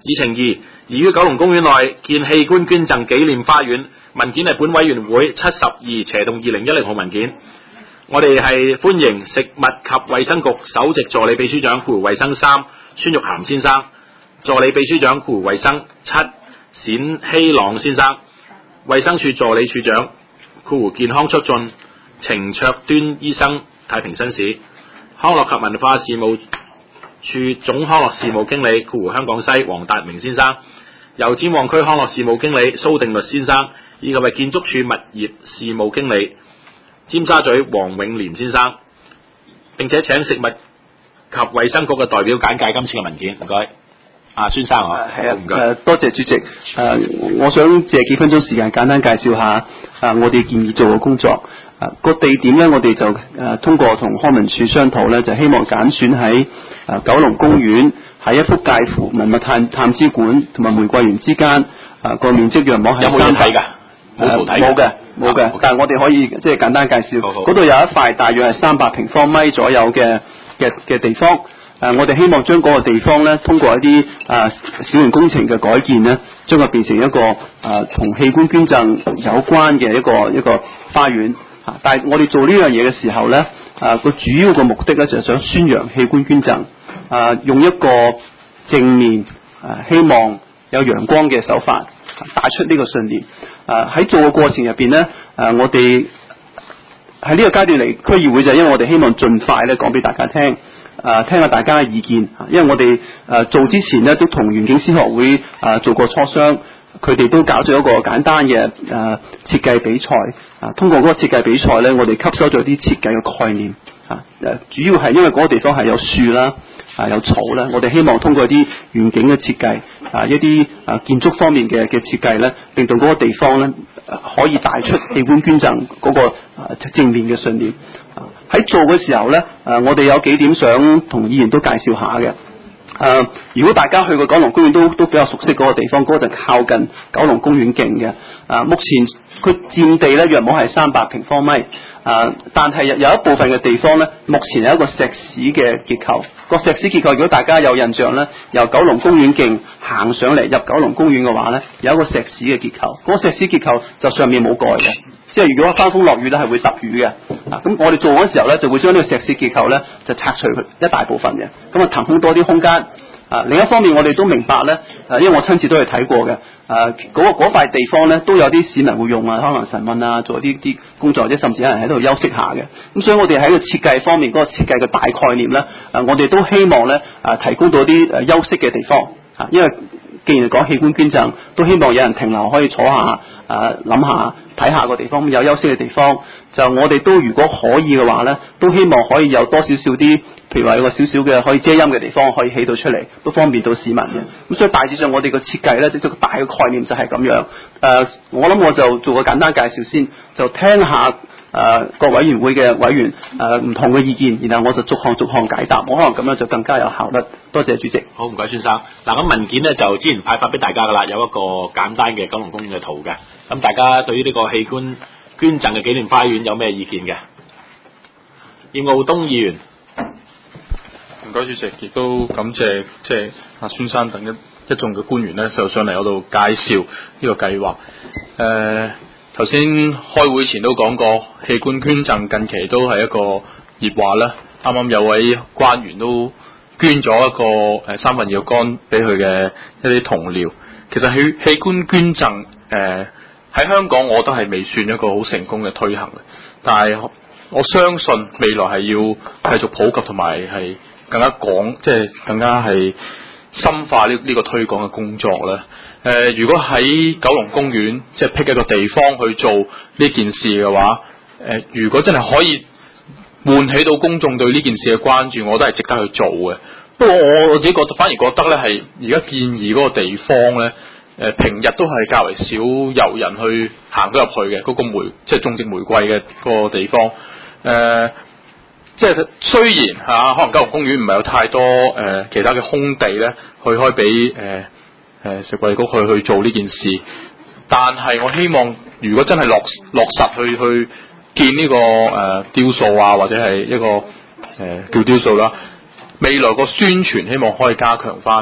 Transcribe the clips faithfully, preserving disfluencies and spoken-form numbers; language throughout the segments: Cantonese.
議程二，宜於九龍公園內建器官捐贈紀念花園，文件係本委員會七十二斜洞二零一零號文件。我哋係歡迎食物及衛生局首席助理秘書長括弧衛生三孫玉菡先生，助理秘書長括弧衛生七冼希朗先生，衛生署助理處長括弧健康促進程卓端醫生，太平紳士，康樂及文化事務處總康樂事務經理括弧香港西黃達明先生，油尖旺區康樂事務經理蘇定律先生，以及係建築署物業事務經理尖沙咀黃永廉先生，並且請食物及衛生局嘅代表簡介今次嘅文件，唔該。啊，孫生啊， 係啊，誒多謝主席。誒、呃，我想借幾分鐘時間簡單介紹下啊、呃，我哋建議做嘅工作。啊、呃，個地點咧，我哋就誒、呃、通過同康文署商討咧，就希望揀選喺誒、呃、九龍公園，喺一幅介乎文物探探知館同埋玫瑰園之間。啊、呃，個面積約莫係有冇人睇㗎？冇圖睇。 冇嘅，冇嘅。但係我哋可以即係簡單介紹。嗰度有一塊大約係三百平方米左右嘅嘅嘅地方。誒、呃，我哋希望將嗰個地方咧，通過一啲誒、呃、小型工程嘅改建咧，將佢變成一個誒同、呃、器官捐贈有關嘅一個一個花園。啊、呃，但係我哋做呢樣嘢嘅時候咧，誒、呃、個主要嘅目的咧就係、是、想宣揚器官捐贈，誒、呃、用一個正面誒、呃、希望有陽光嘅手法帶出呢個信念。誒、呃、喺做嘅過程入邊咧，誒、呃、我哋喺呢個階段嚟區議會就係因為我哋希望盡快咧講俾大家聽。誒、呃，聽下大家嘅意見，因為我哋誒、呃、做之前咧都同園境師學會誒、呃、做過磋商，佢哋都搞咗一個簡單嘅誒設計比賽，啊，通過嗰個設計比賽咧，我哋吸收咗啲設計嘅概念，啊，誒，主要係因為嗰個地方係有樹啦，啊，有草啦，我哋希望通過一啲園景嘅設計，啊，一啲啊建築方面嘅嘅設計咧，令到嗰個地方咧、啊、可以帶出器官捐贈嗰個啊正面嘅信念。喺做嘅時候咧，誒、呃，我哋有幾點想同議員都介紹下嘅。誒、呃，如果大家去過九龍公園都都比較熟悉嗰個地方，嗰、那個就靠近九龍公園徑嘅。誒、呃，目前佢佔地咧約莫係三百平方米。誒、呃，但係有一部分嘅地方咧，目前有一個石屎嘅結構。個石屎結構，如果大家有印象咧，由九龍公園徑行上嚟入九龍公園嘅話咧，有一個石屎嘅結構。嗰、那個石屎結構就上面冇蓋嘅。即係如果翻風落雨咧，係會揼雨嘅。啊，咁我哋做嗰時候咧，就會將呢個石屎結構咧就拆除一大部分嘅，咁啊騰空多啲空間。啊，另一方面我哋都明白咧，誒，因為我親自都係睇過嘅。誒、啊，嗰嗰塊地方咧都有啲市民會用啊，可能晨運啊，做啲啲工作，或者甚至有人喺度休息下嘅。咁所以我哋喺個設計方面，嗰、那個設計嘅大概念咧，誒、啊，我哋都希望咧，誒、啊，提供到啲誒休息嘅地方。啊，因為既然講器官捐贈，都希望有人停留可以坐下，誒諗下睇下個地方，有休息嘅地方。就我哋都如果可以嘅話咧，都希望可以有多少少啲，譬如話有個少少嘅可以遮陰嘅地方可以起到出嚟，都方便到市民嘅。咁所以大致上我哋個設計咧，即係個大嘅概念就係咁樣。誒、呃，我諗我就做個簡單介紹先，就聽下誒、呃、各委員會嘅委員誒唔、呃、同嘅意見，然後我就逐項逐項解答。我可能咁樣就更加有效率。多謝主席。 好，唔該先生。嗱，咁文件咧就之前派發俾大家噶啦，有一個簡單嘅九龍公園嘅圖嘅。咁大家對於呢個器官捐贈嘅紀念花園有咩意見嘅？葉傲東議員， 唔該主席，亦都感謝即係阿孫生等一一眾嘅官員咧，就上嚟嗰度介紹呢個計劃。誒、呃，頭先開會前都講過，器官捐贈近期都係一個熱話啦。啱啱有位官員都捐咗一個誒三分二嘅肝俾佢嘅一啲同僚。其實器器官捐贈誒。呃喺香港，我覺得係未算一個好成功嘅推行嘅，但係我相信未來係要繼續普及同埋係更加廣，即係更加係深化呢呢個推廣嘅工作啦。誒、呃，如果喺九龍公園即係闢一個地方去做呢件事嘅話，誒、呃，如果真係可以喚起到公眾對呢件事嘅關注，我都係值得去做嘅。不過我我自己覺得，反而覺得咧係而家建議嗰個地方咧。誒，平日都係較為少遊人去行咗入去嘅嗰、那個玫，即係種植玫瑰嘅個地方。誒、呃，即係雖然嚇、啊，可能九龍公園唔係有太多誒、呃、其他嘅空地咧，去開俾誒誒食衞局去去做呢件事。但係我希望，如果真係落落實去去建呢、這個誒、呃、雕塑啊，或者係一個誒、呃、叫雕塑啦，未來個宣傳希望可以加強翻。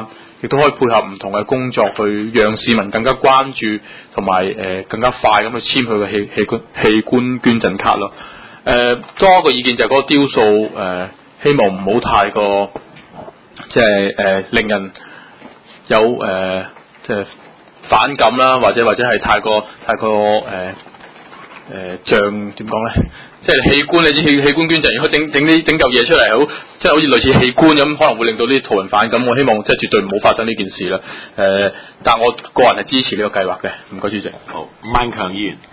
亦都可以配合唔同嘅工作，去讓市民更加關注，同埋誒更加快咁去簽佢嘅器器官器官捐贈卡咯。誒、呃，多一個意見就係嗰個雕塑誒、呃，希望唔好太過即係誒令人有誒、呃、即係反感啦，或者或者係太過太過誒。呃誒、呃，像點講咧？即係器官，你知器器官捐贈，如果整整啲整嚿嘢出嚟，好即係好似類似器官咁，可能會令到啲途人反感。我希望即係絕對唔好發生呢件事啦。誒、呃，但我個人係支持呢個計劃嘅。唔該，主席。 好，伍萬強議員。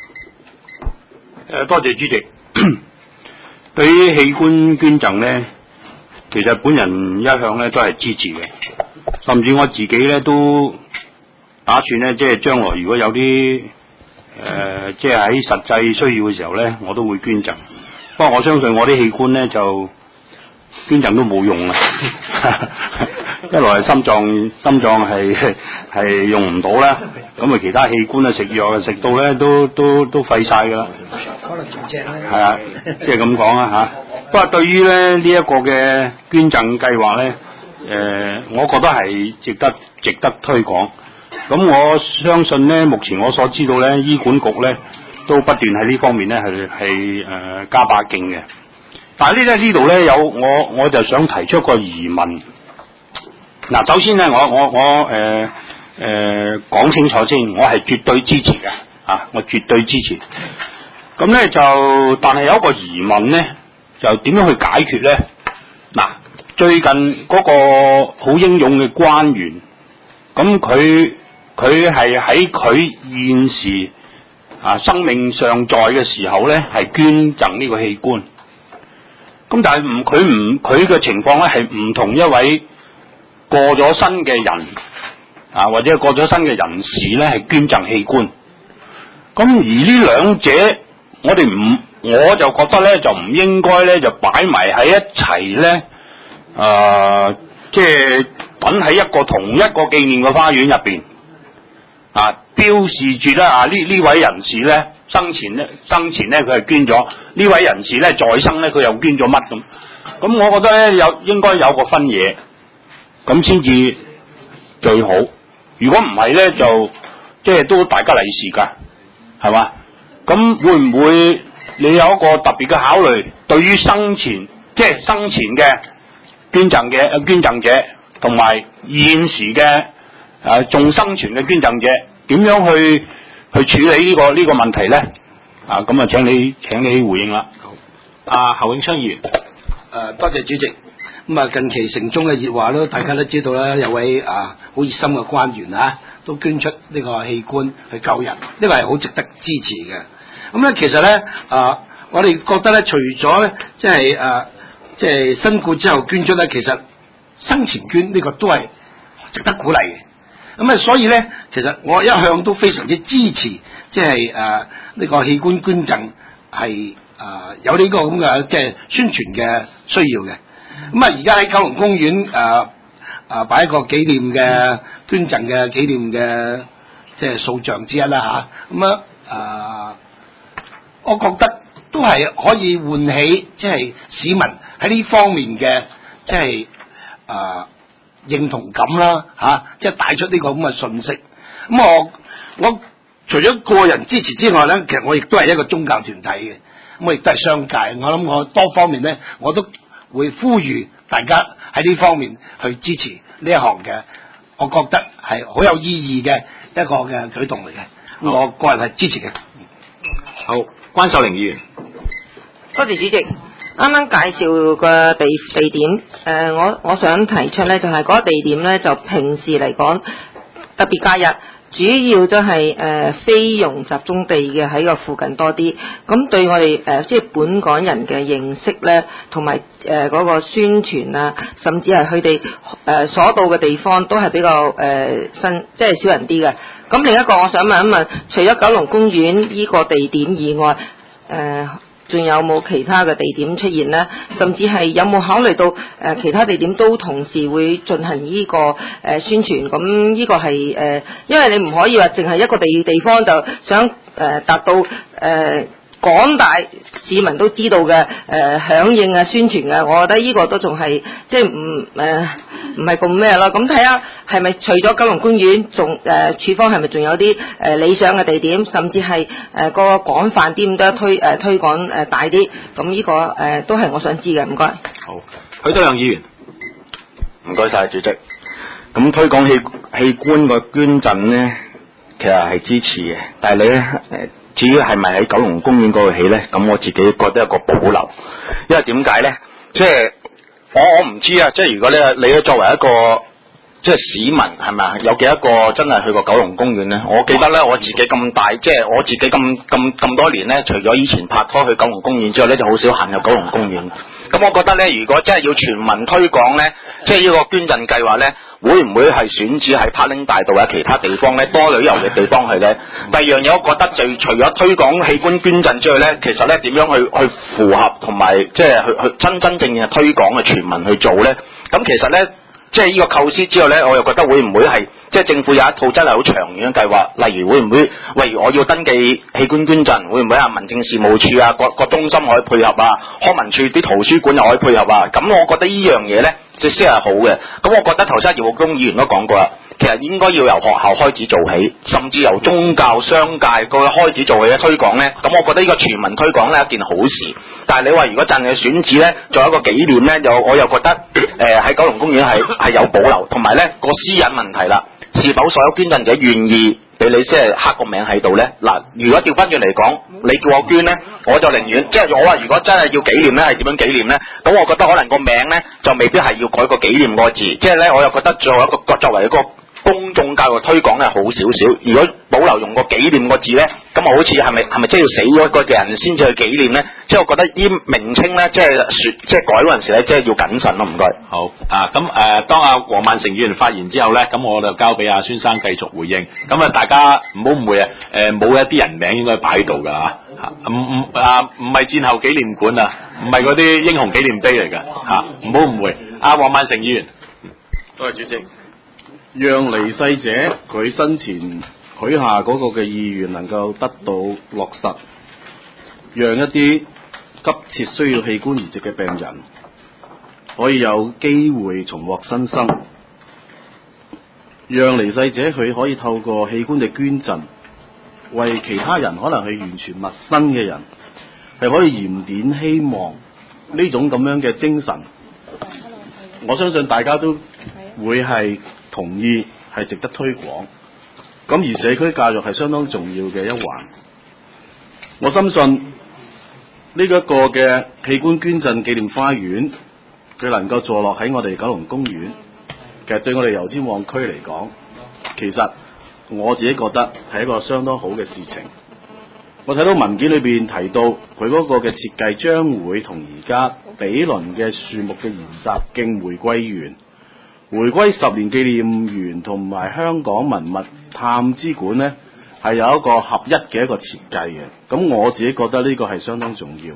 誒，多謝主席。對於器官捐贈咧，其實本人一向咧都係支持嘅，甚至我自己咧都打算咧，即係將來如果有啲。誒、呃，即係喺實際需要嘅時候咧，我都會捐贈。不過我相信我啲器官咧就捐贈都冇用啊！一來係心臟，心臟係係用唔到啦，咁啊其他器官啊食藥啊食到咧都都都廢晒噶啦。可能仲正咧。係啊，即係咁講啊嚇。不過對於咧呢一、這個嘅捐贈計劃咧，誒、呃，我覺得係值得值得推廣。咁我相信咧，目前我所知道咧，醫管局咧都不斷喺呢方面咧係係誒加把勁嘅。但係呢咧呢度咧有我我就想提出一個疑問。嗱，首先咧我我我誒誒講清楚先，我係絕對支持嘅啊，我絕對支持。咁咧就但係有一個疑問咧，就點樣去解決咧？嗱，最近嗰個好英勇嘅官員，咁佢。佢係喺佢現時啊生命尚在嘅時候咧，係捐贈呢個器官。咁但係唔佢唔佢嘅情況咧，係唔同一位過咗身嘅人啊，或者過咗身嘅人士咧，係捐贈器官。咁而呢兩者，我哋唔，我就覺得咧，就唔應該咧，就擺埋喺一齊咧，啊，即係等喺一個同一個紀念嘅花園入邊。啊，標示住咧啊呢呢位人士咧生前咧生前咧佢係捐咗，呢位人士咧在生咧佢又捐咗乜咁？咁我覺得咧有應該有個分野，咁先至最好。如果唔係咧，就即係都大家利是噶，係嘛？咁會唔會你有一個特別嘅考慮？對於生前即係生前嘅捐贈嘅捐贈者，同埋現時嘅。誒，仲生存嘅捐贈者點樣去去處理呢、這個呢、這個問題咧？啊，咁啊，請你請你回應啦。 好，阿、啊、侯永昌議員。誒、 呃，多謝主席。咁啊，近期城中嘅熱話都大家都知道啦，有位啊好熱心嘅官員啊，都捐出呢個器官去救人，呢、這個係好值得支持嘅。咁咧，其實咧啊，我哋覺得咧，除咗咧，即係誒，即係身故之後捐出咧，其實生前捐呢個都係值得鼓勵嘅。咁啊，所以咧，其實我一向都非常之支持，即係誒呢個器官捐贈係誒有呢個咁嘅即係宣傳嘅需要嘅。咁啊，而家喺九龍公園誒誒擺一個紀念嘅捐贈嘅紀念嘅即係塑像之一啦嚇。咁啊誒，我覺得都係可以喚起即係市民喺呢方面嘅即係誒。呃認同感啦，吓、啊，即係帶出呢個咁嘅信息。咁我我除咗個人支持之外咧，其實我亦都係一個宗教團體嘅，咁我亦都係商界。我諗我多方面咧，我都會呼籲大家喺呢方面去支持呢一項嘅，我覺得係好有意義嘅一個嘅舉動嚟嘅。我個人係支持嘅。 好，關秀玲議員。 多謝主席。啱啱介紹嘅地地點，誒、呃，我我想提出咧，就係、是、嗰個地點咧，就平時嚟講，特別假日，主要都係誒菲傭集中地嘅喺個附近多啲。咁對我哋誒、呃、即係本港人嘅認識咧，同埋誒嗰個宣傳啊，甚至係佢哋誒所到嘅地方都係比較誒、呃、新，即係少人啲嘅。咁另一個我想問一問，除咗九龍公園依個地點以外，誒、呃。仲有冇其他嘅地點出現呢？甚至係有冇考慮到誒、呃、其他地點都同時會進行呢、這個誒、呃、宣傳？咁呢個係誒、呃，因為你唔可以話淨係一個地地方就想誒、呃、達到誒、呃、 廣大市民都知道嘅誒、呃、響應啊宣傳嘅，我覺得呢個都仲係即係唔誒唔係咁咩咯。咁睇下係咪除咗九龍公園，仲誒署方係咪仲有啲誒、呃、理想嘅地點，甚至係誒個廣泛啲咁多推誒、呃、推廣誒大啲。咁呢、這個誒、呃、都係我想知嘅，唔該。 好，許德亮議員， 唔該晒主席。咁推廣器器官個捐贈呢，其實係支持嘅，但係你咧誒。至於係咪喺九龍公園嗰度起呢？咁我自己覺得有個保留，因為點解呢？即係我我唔知啊！即係如果你你作為一個即係市民係咪有幾多個真係去過九龍公園呢？我記得呢，我自己咁大，即係我自己咁咁咁多年呢，除咗以前拍拖去九龍公園之外呢，就好少行入九龍公園。咁我覺得呢，如果真係要全民推廣呢，即係呢個捐贈計劃呢，會唔會係選址喺柏林大道或者其他地方呢？多旅遊嘅地方去呢？第二樣嘢，我覺得就除咗推廣器官捐贈之外呢，其實呢點樣去去符合同埋即係去去真真正正嘅推廣嘅全民去做呢？咁其實呢。即係呢個構思之後呢，我又覺得會唔會係即係政府有一套真係好長遠嘅計劃？例如會唔會，例如我要登記器官捐贈，會唔會啊民政事務處啊各個中心可以配合啊，康文署啲圖書館又可以配合啊？咁我覺得呢樣嘢呢，即先係好嘅。咁我覺得頭先姚浩東議員都講過啦，其實應該要由學校開始做起，甚至由宗教商界個開始做起嘅推廣呢。咁我覺得呢個全民推廣呢係一件好事。但係你話如果真係選址呢，做一個紀念呢，又我又覺得誒喺、呃、九龍公園係係有保留，同埋呢個私隱問題啦，是否所有捐贈者願意俾你即係刻個名喺度呢？嗱，如果調翻轉嚟講，你叫我捐呢，我就寧願即係我話如果真係要紀念呢，係點樣紀念呢？咁我覺得可能個名呢，就未必係要改個紀念個字，即係呢，我又覺得作為一個作為一個公眾教育推廣咧好少少，如果保留用個紀念個字咧，咁啊好似係咪係咪即係要死咗個人先至去紀念咧？即係我覺得啲名稱咧，即係説即係改嗰陣時咧，即係要謹慎咯，唔該。 好啊，咁誒、呃，當阿黃萬成議員發言之後咧，咁我就交俾阿孫生繼續回應。咁啊，大家唔好誤會啊，誒、呃、冇一啲人名應該擺喺度㗎嚇，唔唔啊唔係戰後紀念館啊，唔係嗰啲英雄紀念碑嚟㗎嚇，唔好誤會。阿黃萬成議員， 多謝主席。讓離世者佢生前許下嗰個嘅意願能夠得到落實，讓一啲急切需要器官移植嘅病人可以有機會重獲新生，讓離世者佢可以透過器官嘅捐贈，為其他人可能係完全陌生嘅人係可以燃點希望，呢種咁樣嘅精神，我相信大家都會係同意係值得推廣，咁而社區教育係相當重要嘅一環。我深信呢一個嘅器官捐贈紀念花園，佢能夠坐落喺我哋九龍公園，其實對我哋油尖旺區嚟講，其實我自己覺得係一個相當好嘅事情。我睇到文件裏邊提到佢嗰個嘅設計將會同而家比鄰嘅樹木嘅研習徑回歸園。回歸十年紀念園同埋香港文物探知館呢，係有一個合一嘅一個設計嘅，咁我自己覺得呢個係相當重要。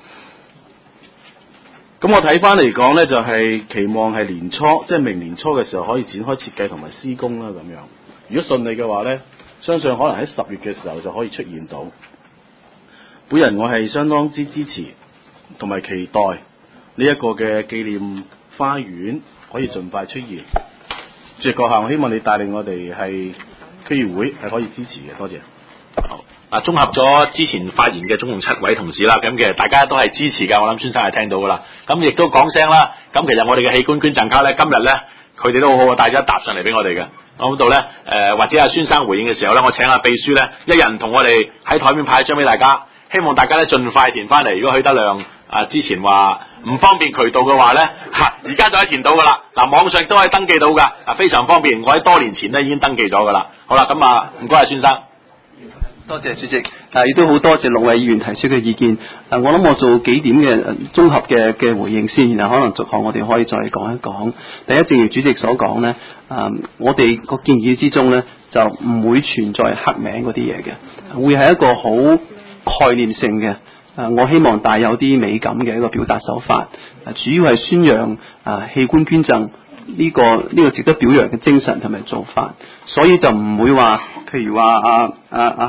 咁我睇翻嚟講呢，就係、是、期望係年初，即係明年初嘅時候可以展開設計同埋施工啦咁樣。如果順利嘅話呢，相信可能喺十月嘅時候就可以出現到。本人我係相當之支持同埋期待呢一個嘅紀念花園可以盡快出現。主席閣下，我希望你帶領我哋係區議會係可以支持嘅，多謝。 好，啊，綜合咗之前發言嘅總共七位同事啦，咁其實大家都係支持㗎，我諗孫生係聽到㗎啦。咁亦都講聲啦，咁其實我哋嘅器官捐贈卡咧，今日咧佢哋都好好帶咗一沓上嚟俾我哋嘅。我諗到咧，誒、呃、或者阿孫生回應嘅時候咧，我請阿秘書咧，一人同我哋喺台面派一張俾大家，希望大家咧盡快填翻嚟。如果許德亮啊之前話唔方便渠道嘅話咧，嚇而家就可以填到㗎啦。嗱，網上都可以登記到㗎，啊非常方便。我喺多年前咧已經登記咗㗎啦。好啦，咁啊唔該阿孫生。 多謝主席，啊亦都好多謝六位議員提出嘅意見。啊，我諗我做幾點嘅綜合嘅嘅回應先，然後可能逐項我哋可以再講一講。第一，正如主席所講咧，啊，我哋個建議之中咧就唔會存在黑名嗰啲嘢嘅，會係一個好概念性嘅。啊，我希望帶有啲美感嘅一個表達手法，啊，主要係宣揚啊器官捐贈呢個呢個值得表揚嘅精神同埋做法，所以就唔會話，譬如話啊啊啊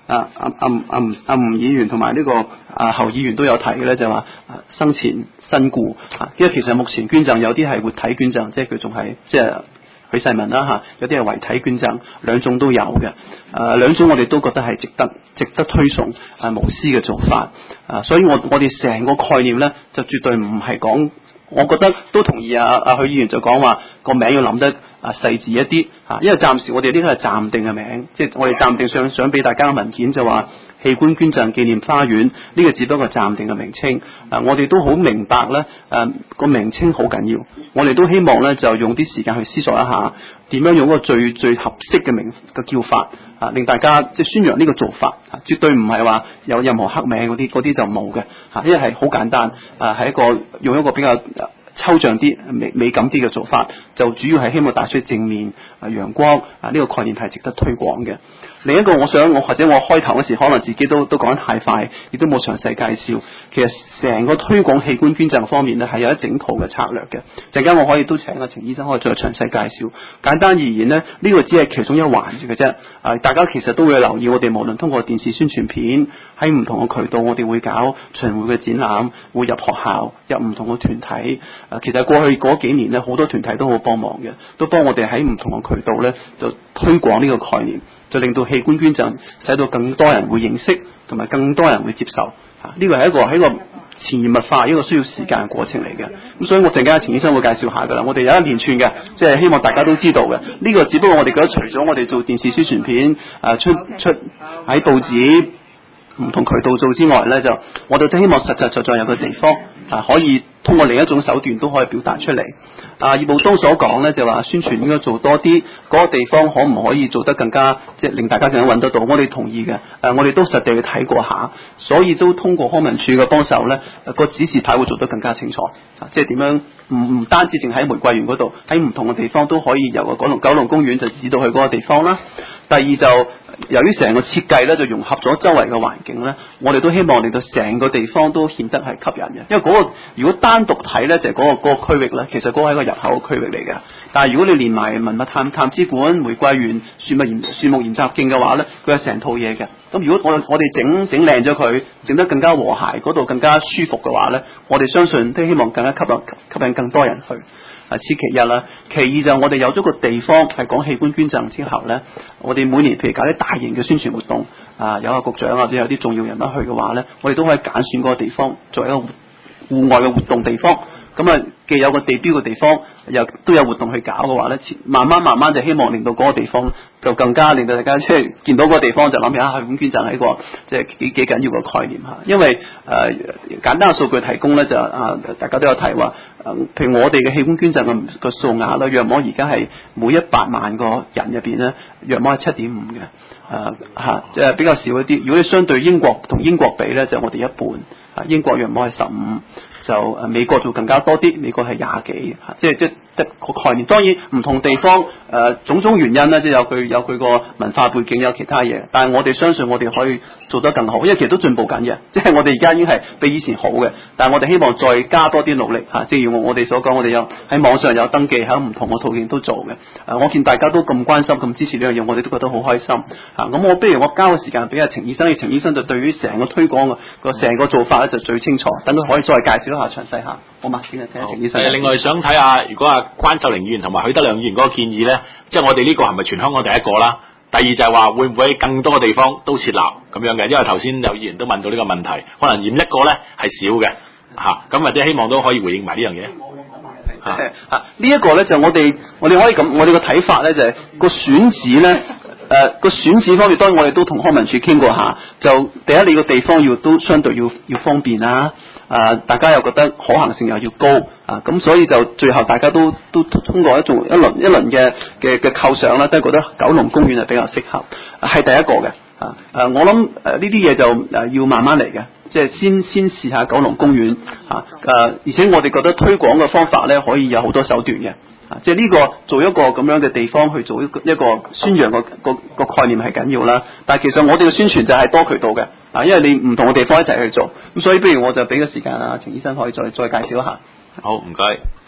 啊啊啊啊啊吳議員同埋呢個啊侯議員都有提嘅咧，就話生前身故啊，因為其實目前捐贈有啲係活體捐贈，即係佢仲係即係許世民啦嚇，有啲係遺體捐贈，兩種都有嘅。誒兩種我哋都覺得係值得值得推崇啊無私嘅做法啊，所以我我哋成個概念咧就絕對唔係講。我覺得都同意啊！阿許議員就講話個名要諗得啊細緻一啲嚇，因為暫時我哋呢個係暫定嘅名，即係我哋暫定想想俾大家嘅文件就話器官捐贈紀念花園呢個只不過暫定嘅名稱。啊，我哋都好明白咧，誒個名稱好緊要，我哋都希望咧就用啲時間去思索一下點樣用個最最合適嘅名嘅叫法啊，令大家即係宣揚呢個做法啊，絕對唔係話有任何黑名嗰啲嗰啲就冇嘅嚇，因為係好簡單啊，係一個用一個比較抽象啲、美美感啲嘅做法，就主要係希望帶出正面啊陽光啊呢個概念係值得推廣嘅。另一個我想我或者我開頭嗰時可能自己都都講得太快，亦都冇詳細介紹。其實成個推廣器官捐贈方面咧係有一整套嘅策略嘅。陣間我可以都請阿程醫生可以再詳細介紹。簡單而言呢，呢、這個只係其中一環嘅啫。啊，大家其實都會留意我哋無論通過電視宣傳片，喺唔同嘅渠道，我哋會搞巡迴嘅展覽，會入學校，入唔同嘅團體。啊，其實過去嗰幾年咧，好多團體都好幫忙嘅，都幫我哋喺唔同嘅渠道咧就推廣呢個概念。就令到器官捐贈使到更多人會認識，同埋更多人會接受。嚇、啊，呢個係一個喺個潛移默化，一個需要時間嘅過程嚟嘅。咁所以我陣間程醫生會介紹下㗎啦。我哋有一連串嘅，即係希望大家都知道嘅。呢、這個只不過我哋覺得除咗我哋做電視宣傳片，啊出出喺報紙唔同渠道做之外咧，就我哋都希望實實在在有個地方啊，可以通過另一種手段都可以表達出嚟。啊，葉傲東所講咧就話宣傳應該做多啲，嗰、那個地方可唔可以做得更加即係令大家更加揾得到？我哋同意嘅。誒、啊，我哋都實地去睇過下，所以都通過康文署嘅幫手咧，個指示牌會做得更加清楚。啊，即係點樣唔唔單止淨喺玫瑰園嗰度，喺唔同嘅地方都可以由個九龍九龍公園就指到去嗰個地方啦。第二就由於成個設計咧就融合咗周圍嘅環境咧，我哋都希望令到成個地方都顯得係吸引嘅。因為嗰、那個如果單獨睇咧就係、是、嗰、那個嗰、那個區域咧，其實嗰個係一個入口嘅區域嚟嘅。但係如果你連埋文物探探知館、玫瑰園、樹木研樹木研習徑嘅話咧，佢係成套嘢嘅。咁如果我我哋整整靚咗佢，整得更加和諧，嗰度更加舒服嘅話咧，我哋相信都希望更加吸引吸引更多人去。啊，此其一啦。其二就我哋有咗個地方係講器官捐贈之後咧，我哋每年譬如搞啲大型嘅宣傳活動，啊有個局長或者有啲重要人物去嘅話咧，我哋都可以揀選嗰個地方作為一個戶外嘅活動地方。咁啊，既有個地標嘅地方，又都有活動去搞嘅話咧，慢慢慢慢就希望令到嗰個地方就更加令到大家即係見到嗰個地方就諗起啊，器官捐贈係一個即係幾幾緊要嘅概念嚇。因為誒、呃、簡單嘅數據提供咧就啊，大家都有提話，譬如我哋嘅器官捐贈嘅個數額咧，約莫而家係每一百萬個人入邊咧，約莫係七點五嘅，誒嚇，即係比較少一啲。如果你相對英國同英國比咧，就我哋一半，啊英國約莫係十五。就誒美國就更加多啲，美國係廿幾嚇，即係即係得個概念。當然唔同地方誒、呃、種種原因咧，即係有佢有佢個文化背景，有其他嘢。但係我哋相信我哋可以做得更好，因為其實都進步緊嘅。即係我哋而家已經係比以前好嘅，但係我哋希望再加多啲努力嚇。正如我我哋所講，我哋有喺網上有登記，喺唔同嘅途徑都做嘅。誒、呃，我見大家都咁關心、咁支持呢樣嘢，我哋都覺得好開心嚇。咁、啊、我不如我交個時間俾阿程醫生，程醫生就對於成個推廣嘅個成個做法咧就最清楚，等佢可以再介紹。下詳細下，好嘛？先啊，請程醫生。 誒，另外想睇下，如果阿關秀玲議員同埋許德亮議員嗰個建議咧，即係我哋呢個係咪全香港第一個啦？第二就係話會唔會喺更多嘅地方都設立咁樣嘅？因為頭先有議員都問到呢個問題，可能驗一個咧係少嘅嚇，咁、啊、或者希望都可以回應埋呢樣嘢。 嚇嚇，呢一個咧就我哋我哋可以咁，我哋個睇法咧就係、是、個選址咧。誒、呃，個選址方面，當然我哋都同康文署傾過下。就第一，你個地方要都相對要要方便啦。啊、呃，大家又覺得可行性又要高啊，咁所以就最後大家都都通過一種一輪一輪嘅嘅嘅構想啦，都係覺得九龍公園係比較適合，係第一個嘅。啊，誒，我諗誒呢啲嘢就誒要慢慢嚟嘅，即係先先試下九龍公園啊。誒，而且我哋覺得推廣嘅方法咧，可以有好多手段嘅。啊，即係呢個做一個咁樣嘅地方去做一個一個宣揚個個個概念係緊要啦。但係其實我哋嘅宣傳就係多渠道嘅，啊，因為你唔同嘅地方一齊去做，咁所以不如我就俾個時間啊，程醫生可以再再介紹一下。 好，唔該。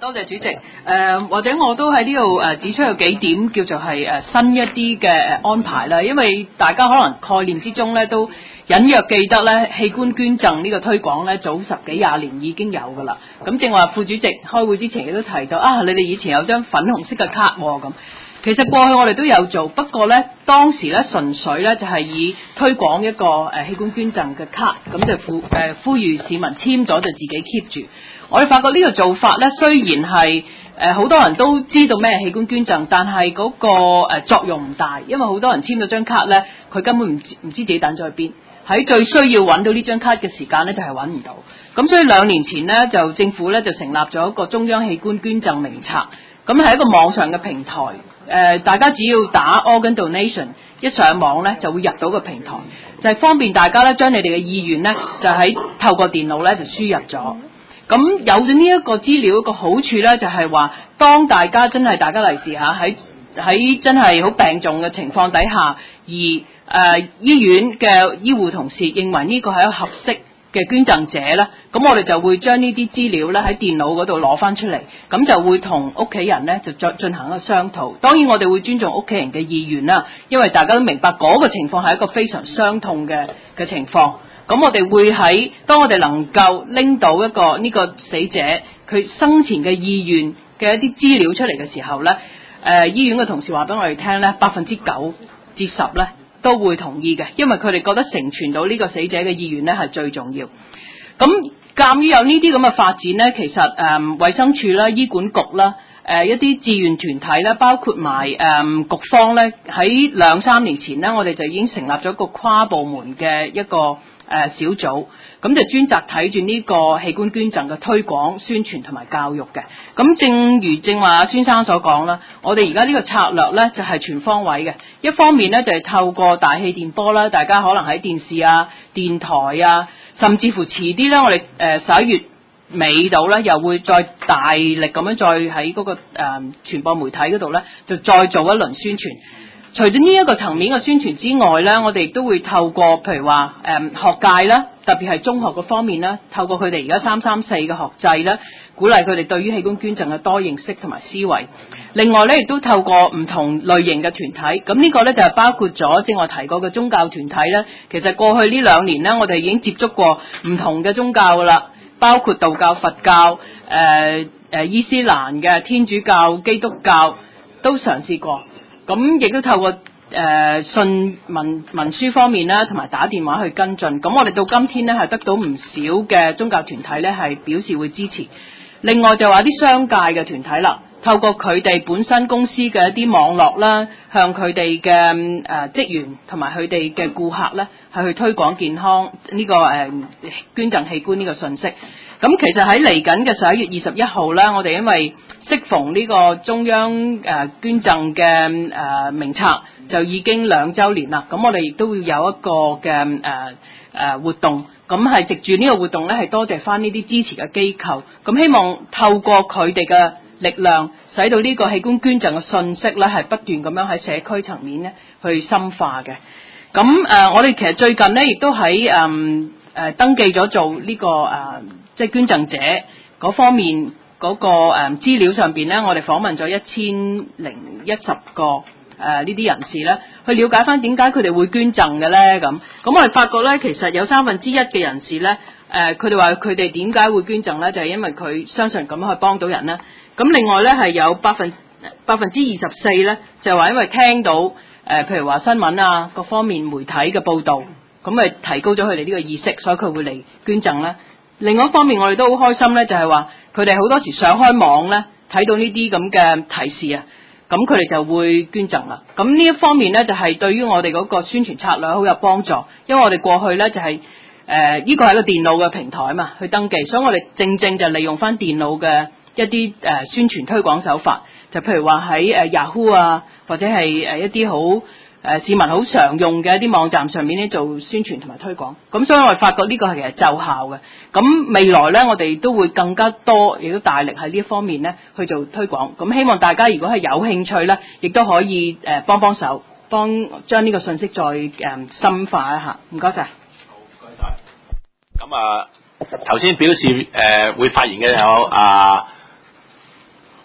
多謝主席。誒、呃、或者我都喺呢度誒指出有幾點叫做係誒、呃、新一啲嘅誒安排啦，因為大家可能概念之中咧都隱約記得咧器官捐贈呢個推廣咧早十幾廿年已經有㗎啦。咁正話副主席開會之前亦都提到啊，你哋以前有張粉紅色嘅卡喎咁。其實過去我哋都有做，不過咧當時咧純粹咧就係、是、以推廣一個誒、呃、器官捐贈嘅卡，咁就呼誒、呃、呼籲市民簽咗就自己 keep 住。我哋發覺呢個做法咧雖然係誒好多人都知道咩器官捐贈，但係嗰、那個、呃、作用唔大，因為好多人簽咗張卡咧，佢根本唔知唔知自己等咗去邊，喺最需要揾到呢張卡嘅時間咧就係揾唔到。咁所以兩年前呢，就政府咧就成立咗一個中央器官捐贈名冊，咁係一個網上嘅平台。誒、呃，大家只要打 organ donation 一上網咧，就會入到個平台，就係、是、方便大家咧將你哋嘅意願咧，就喺透過電腦咧就輸入咗。咁有咗呢一個資料，一個好處咧就係話，當大家真係大家利是嚇喺喺真係好病重嘅情況底下，而誒、呃、醫院嘅醫護同事認為呢個係一個合適嘅捐贈者咧，咁我哋就會將呢啲資料咧喺電腦嗰度攞翻出嚟，咁就會同屋企人咧就再進行一個商討。當然我哋會尊重屋企人嘅意願啦，因為大家都明白嗰個情況係一個非常傷痛嘅嘅情況。咁我哋會喺當我哋能夠拎到一個呢個死者佢生前嘅意願嘅一啲資料出嚟嘅時候咧，誒、呃、醫院嘅同事話俾我哋聽咧，百分之九至十咧都會同意嘅，因為佢哋覺得成傳到呢個死者嘅意願咧係最重要。咁鑑於有呢啲咁嘅發展咧，其實誒、呃、衛生署啦、醫管局啦、誒、呃、一啲志願團體啦，包括埋誒、呃、局方咧，喺兩三年前咧，我哋就已經成立咗一個跨部門嘅一個誒、呃、小組，咁就專責睇住呢個器官捐贈嘅推廣、宣傳同埋教育嘅。咁正如正話阿孫生所講啦，我哋而家呢個策略咧就係、是、全方位嘅。一方面咧就係、是、透過大氣電波啦，大家可能喺電視啊、電台啊，甚至乎遲啲咧，我哋誒十一月尾度咧，又會再大力咁樣再喺嗰、那個誒、呃、傳播媒體嗰度咧，就再做一輪宣傳。除咗呢一個層面嘅宣傳之外咧，我哋亦都會透過譬如話誒、呃、學界啦，特別係中學嘅方面啦，透過佢哋而家三三四嘅學制啦，鼓勵佢哋對於器官捐贈嘅多認識同埋思維。另外咧，亦都透過唔同類型嘅團體，咁呢個咧就係包括咗正我提過嘅宗教團體咧。其實過去呢兩年咧，我哋已經接觸過唔同嘅宗教噶啦，包括道教、佛教、誒、呃、誒伊斯蘭嘅、天主教、基督教都嘗試過。咁亦都透過誒、呃、信文文書方面啦，同埋打電話去跟進。咁我哋到今天咧係得到唔少嘅宗教團體咧係表示會支持。另外就話啲商界嘅團體啦，透過佢哋本身公司嘅一啲網絡啦，向佢哋嘅誒職員同埋佢哋嘅顧客咧係去推廣健康呢、這個誒、呃、捐贈器官呢個信息。咁其實喺嚟緊嘅十一月二十一號咧，我哋因為適逢呢個中央誒、呃、捐贈嘅誒名冊就已經兩週年啦，咁我哋亦都會有一個嘅誒誒活動，咁係藉住呢個活動咧，係多謝翻呢啲支持嘅機構，咁希望透過佢哋嘅力量，使到呢個器官捐贈嘅信息咧係不斷咁樣喺社區層面咧去深化嘅。咁誒、呃，我哋其實最近咧亦都喺誒誒登記咗做呢、這個誒。呃即係捐贈者嗰方面嗰、那個誒、呃、資料上邊咧，我哋訪問咗一千零一十個誒、呃、呢啲人士咧，去了解翻點解佢哋會捐贈嘅咧咁。咁我哋發覺咧，其實有三分之一嘅人士咧，誒佢哋話佢哋點解會捐贈咧，就係、是、因為佢相信咁樣去幫到人啦。咁另外咧係有百分百分之二十四咧，就話因為聽到誒、呃、譬如話新聞啊各方面媒體嘅報導，咁咪提高咗佢哋呢個意識，所以佢會嚟捐贈啦。另外一方面，我哋都好開心咧，就係話佢哋好多時上開網咧，睇到呢啲咁嘅提示啊，咁佢哋就會捐贈啦。咁呢一方面咧，就係、是、對於我哋嗰個宣傳策略好有幫助，因為我哋過去咧就係誒呢個係個電腦嘅平台嘛，去登記，所以我哋正正就利用翻電腦嘅一啲誒、呃、宣傳推廣手法，就譬如話喺誒 Yahoo 啊，或者係誒一啲好。誒、呃、市民好常用嘅一啲網站上面咧做宣傳同埋推廣，咁所以我哋發覺呢個係其實奏效嘅。咁未來咧，我哋都會更加多，亦都大力喺呢一方面咧去做推廣。咁希望大家如果係有興趣咧，亦都可以誒、呃、幫幫手，幫將呢個信息再誒、呃、深化一下。唔該晒。 好，唔該晒。咁啊，頭先表示誒、呃、會發言嘅有啊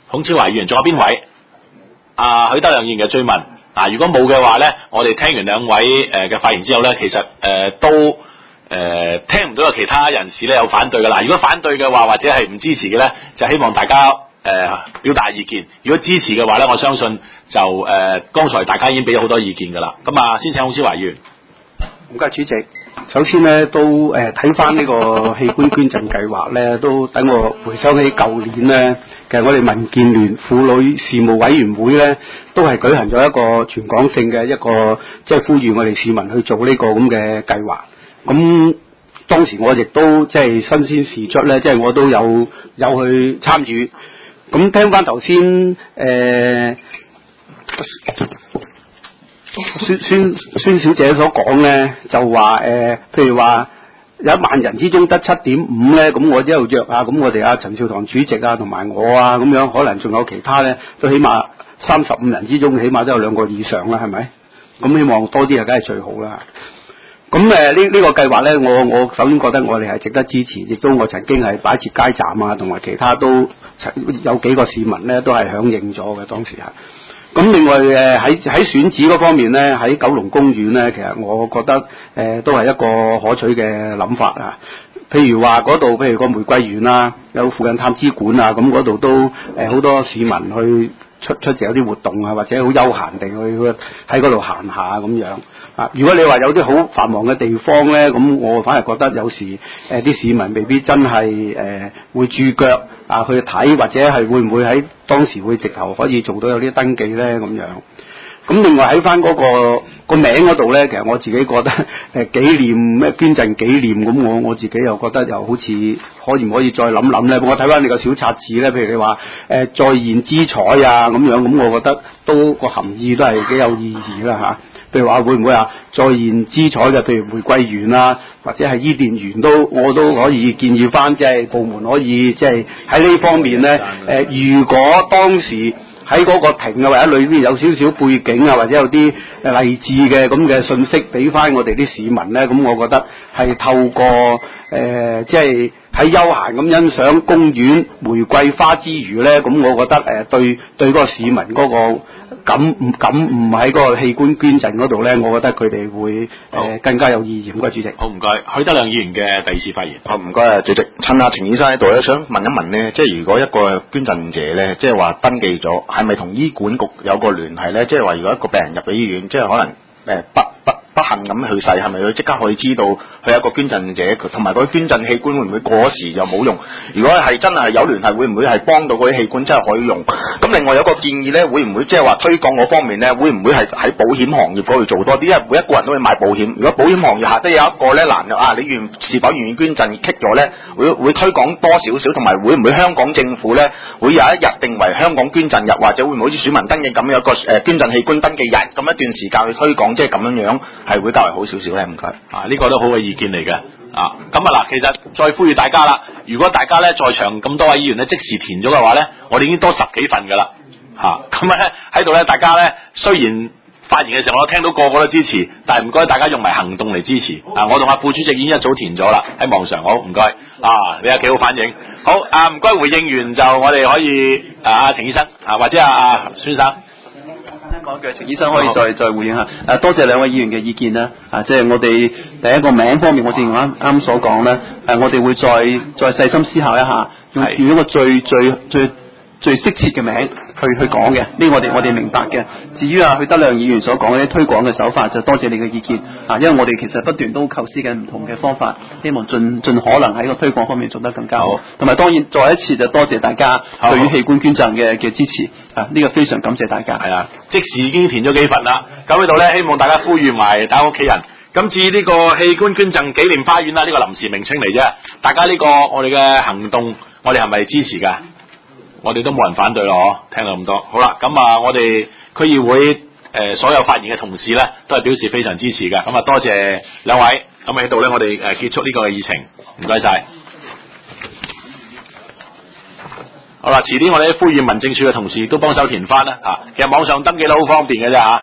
孔超華議員，仲有邊位？啊，許德亮議員嘅追問。嗱，如果冇嘅話咧，我哋聽完兩位誒嘅發言之後咧，其實誒、呃、都誒、呃、聽唔到有其他人士咧有反對嘅啦。如果反對嘅話，或者係唔支持嘅咧，就希望大家誒、呃、表達意見。如果支持嘅話咧，我相信就誒、呃、剛才大家已經俾咗好多意見㗎啦。咁啊，先請孔超華議員。 唔該，主席。首先咧，都誒睇翻呢個器官捐贈計劃咧，都等我回想起舊年咧，其實我哋民建聯婦女事務委員會咧，都係舉行咗一個全港性嘅一個即係呼籲我哋市民去做呢個咁嘅計劃。咁當時我亦都即係新鮮事出咧，即係我都有有去參與。咁聽翻頭先誒孫孫孫小姐所講咧，就話誒、呃，譬如話有一萬人之中得七點五咧，咁我一路約啊，咁我哋阿陳少棠主席啊，同埋我啊，咁樣可能仲有其他咧，都起碼三十五人之中，起碼都有兩個以上啦，係咪？咁希望多啲啊，梗係最好啦。咁誒呢呢個計劃咧，我我首先覺得我哋係值得支持，亦都我曾經係擺設街站啊，同埋其他都有幾個市民咧都係響應咗嘅當時係。咁另外誒喺喺選址嗰方面咧，喺九龍公園咧，其實我覺得誒、呃、都係一個可取嘅諗法啊。譬如話嗰度，譬如個玫瑰園啊，有附近探知館啊，咁嗰度都誒好、呃、多市民去出出席有啲活動啊，或者好悠閒地去喺嗰度行下咁樣啊。如果你話有啲好繁忙嘅地方咧，咁我反而覺得有時誒啲、呃、市民未必真係誒、呃、會駐腳啊去睇，或者係會唔會喺當時會直頭可以做到有啲登記咧咁樣。咁另外喺翻嗰個個名嗰度咧，其實我自己覺得誒、呃、紀念咩捐贈紀念咁，我我自己又覺得又好似可以唔可以再諗諗咧？我睇翻你個小冊子咧，譬如你話誒、呃、再現之彩啊咁樣，咁我覺得都個含義都係幾有意義啦嚇。譬如話會唔會啊再現之彩嘅，譬如玫瑰園啊，或者係伊甸園都，我都可以建議翻，即係部門可以即係喺呢方面咧誒、呃，如果當時喺嗰個亭啊，或者裏邊有少少背景啊，或者有啲勵志嘅咁嘅信息俾翻我哋啲市民咧，咁我覺得係透過誒、呃，即係喺休閒咁欣賞公園玫瑰花之餘咧，咁我覺得誒、呃、對對嗰個市民嗰個感唔感唔喺嗰個器官捐贈嗰度咧，我覺得佢哋會誒、呃、更加有意義。唔該，主席。 好，唔該，許德亮議員嘅第二次發言。 好，唔該啊，主席。趁阿程醫生喺度咧，想問一問咧，即係如果一個捐贈者咧，即係話登記咗，係咪同醫管局有個聯繫咧？即係話如果一個病人入咗醫院，即係可能誒、呃、不不不幸咁去世，係咪佢即刻可以知道佢係一個捐贈者？佢同埋嗰啲捐贈器官會唔會過時又冇用？如果係真係有聯繫，會唔會係幫到嗰啲器官真係可以用？咁另外有個建議咧，會唔會即係話推廣嗰方面咧，會唔會係喺保險行業嗰度做多啲？因為每一個人都會買保險，如果保險行業下低有一個咧難啊，你願是否願意捐贈棘咗咧，會會推廣多少少，同埋會唔會香港政府咧會有一日定為香港捐贈日，或者會唔會好似選民登記咁有個誒、呃、捐贈器官登記日咁一段時間去推廣，即係咁樣樣係會較為好少少咧？唔該。 啊，呢、這個都好嘅意見嚟嘅。啊，咁啊嗱，其實再呼籲大家啦，如果大家咧在場咁多位議員咧即時填咗嘅話咧，我哋已經多十幾份噶啦。嚇、啊，咁咧喺度咧，大家咧雖然發言嘅時候我都聽到個個都支持，但係唔該大家用埋行動嚟支持。啊，我同阿副主席已經一早填咗啦，喺網上。好，唔該。啊，你有幾好反應。好，啊唔該回應完就我哋可以啊，程醫生啊，或者啊啊孫生。 講嘅，程醫生可以再再回應下。誒，多謝兩位議員嘅意見啦。啊，即係我哋第一個名方面，我正如啱啱所講咧，誒，我哋會再再細心思考一下，用用一個最最最最適切嘅名去去講嘅。呢個我哋我哋明白嘅。至於啊，許德亮議員所講嘅啲推廣嘅手法，就多謝你嘅意見。啊，因為我哋其實不斷都構思緊唔同嘅方法，希望盡盡可能喺個推廣方面做得更加好。同埋當然再一次就多謝大家對於器官捐贈嘅嘅支持。啊，呢、這個非常感謝大家。 係啊，即時已經填咗幾份啦。咁喺度咧，希望大家呼籲埋大家屋企人。咁至於呢個器官捐贈紀念花園啦，呢、這個臨時名稱嚟啫。大家呢、這個我哋嘅行動，我哋係咪支持㗎？我哋都冇人反對咯，聽到咁多。好啦，咁啊，我哋區議會誒、呃、所有發言嘅同事咧，都係表示非常支持嘅。咁啊，多謝兩位。咁喺度咧，我哋誒結束呢個嘅議程。唔該晒。好啦，遲啲我哋呼籲民政處嘅同事都幫手填翻啦嚇。其實網上登記都好方便嘅啫嚇。